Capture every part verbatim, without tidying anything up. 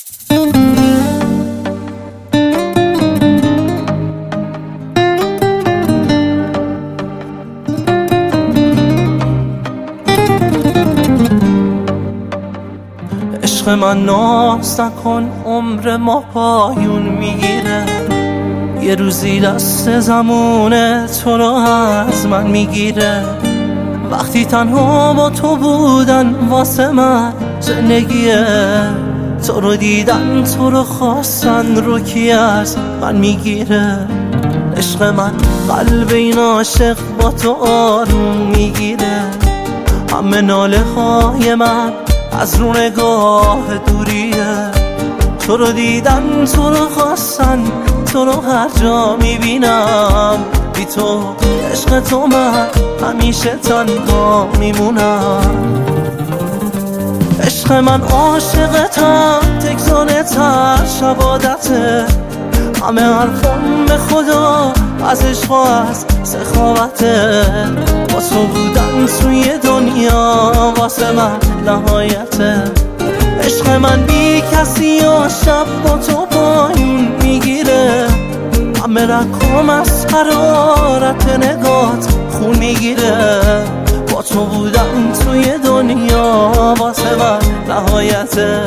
عشق من ناز نکن، عمر ما پایون میگیره. یه روزی دست زمونه تو رو از من میگیره. وقتی تنها با تو بودن واسه من زندگیه. تو رو دیدن، تو رو خواستن، رو کی از من میگیره. عشق من قلب این عاشق با تو آروم میگیره. همه ناله های من از رو نگاه دوریه. تو رو دیدن، تو رو خواستن، تو رو هر جا میبینم. بی تو عشق تو من همیشه تنها میمونم. عشق من عاشقتم، تکزانتر شبادته. همه حرفم به خدا از عشق و از سخاوته. با تو بودن توی دنیا واسه من نهایته. عشق من بی کسی و شب با تو پایون میگیره. همه رکام از حرارت نگات خون میگیره. با تو بودن توی دنیا واسه من نهایته.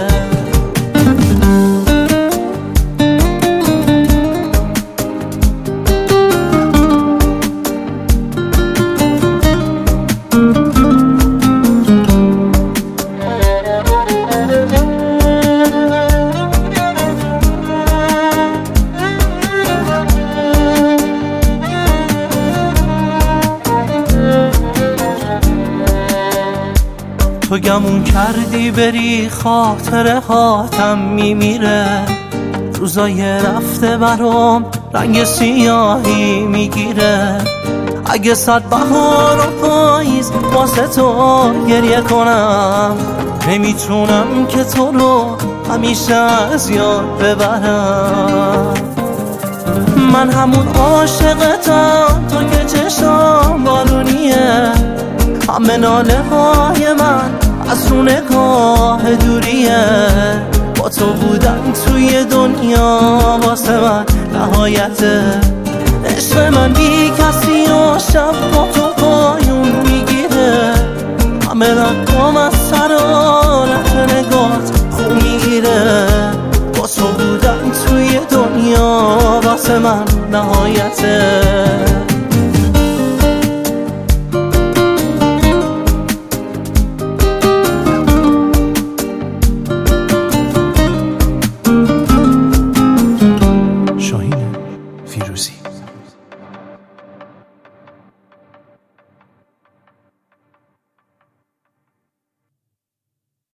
تو گمون کردی بری، خاطره هاتم میمیره. روزای رفته برام رنگ سیاهی میگیره. اگه صد بهار و پاییز واسه تو گریه کنم، نمیتونم که تو رو همیشه از یاد ببرم. من همون عاشقتم، تو که چشام بارونیه. همه ناله های من از رو نگاه دوریه. با تو بودن توی دنیا واسه من نهایته. عشق من بی کسی و شب با تو